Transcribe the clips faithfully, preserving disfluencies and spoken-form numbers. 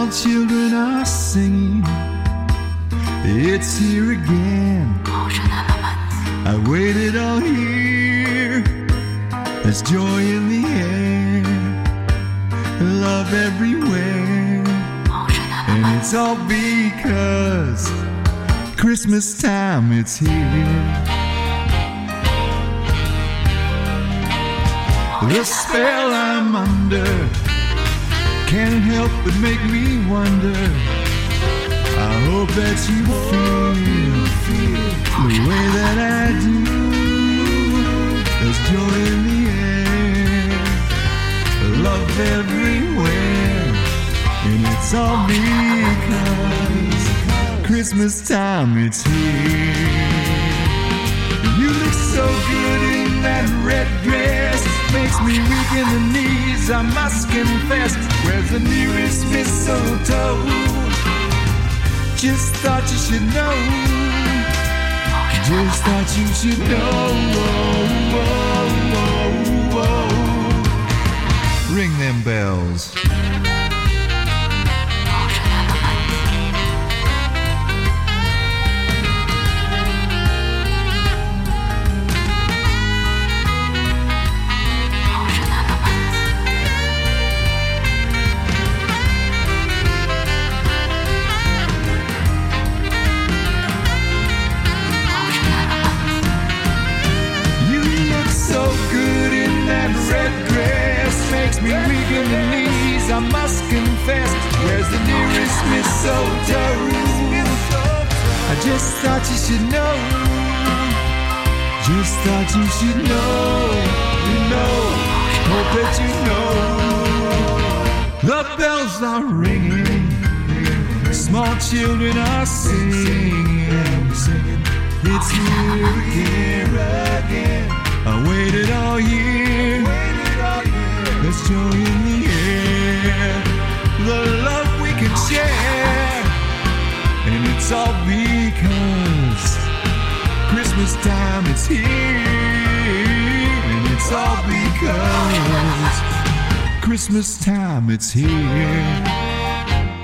Small children are singing, it's here again. I waited all year, there's joy in the air, love everywhere, and it's all because Christmas time, it's here. The spell I'm under can't help but make me wonder. I hope that you feel, feel the way that I do. There's joy in the air, love everywhere, and it's all because Christmas time, it's here. You look so good in that red dress, makes me weak in the knees, I must confess. Where's the nearest mistletoe? Just thought you should know. Just thought you should know. Whoa, whoa, whoa. Ring them bells. Me weak in the knees, I must confess. Where's the nearest mistletoe? I just thought you should know. Just thought you should know. You know, hope that you know. The bells are ringing, small children are singing. It's here again. I waited all year. There's joy in the air, the love we can share, and it's all because Christmas time, it's here, and it's all because Christmas time, it's here.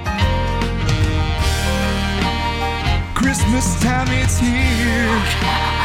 Christmas time, it's here.